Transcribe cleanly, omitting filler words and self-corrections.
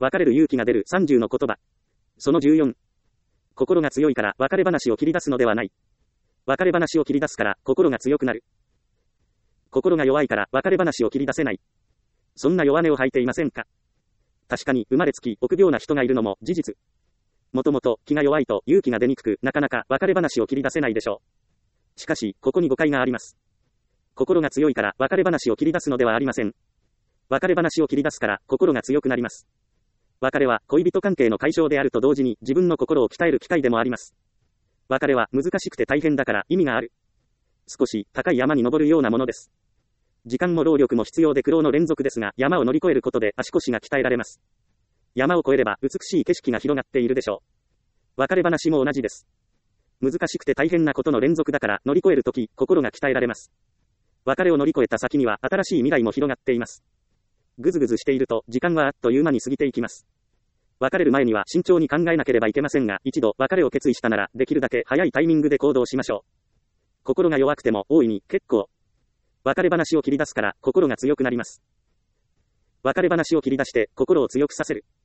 別れる勇気が出る30の言葉。その14。心が強いから別れ話を切り出すのではない。別れ話を切り出すから心が強くなる。心が弱いから別れ話を切り出せない。そんな弱音を吐いていませんか？確かに生まれつき臆病な人がいるのも事実。もともと気が弱いと勇気が出にくく、なかなか別れ話を切り出せないでしょう。しかし、ここに誤解があります。心が強いから別れ話を切り出すのではありません。別れ話を切り出すから心が強くなります。別れは恋人関係の解消であると同時に自分の心を鍛える機会でもあります。別れは難しくて大変だから意味がある。少し高い山に登るようなものです。時間も労力も必要で苦労の連続ですが、山を乗り越えることで足腰が鍛えられます。山を越えれば美しい景色が広がっているでしょう。別れ話も同じです。難しくて大変なことの連続だから乗り越えるとき、心が鍛えられます。別れを乗り越えた先には新しい未来も広がっています。ぐずぐずしていると時間はあっという間に過ぎていきます。別れる前には慎重に考えなければいけませんが、一度別れを決意したならできるだけ早いタイミングで行動しましょう。心が弱くても大いに結構。別れ話を切り出すから心が強くなります。別れ話を切り出して心を強くさせる。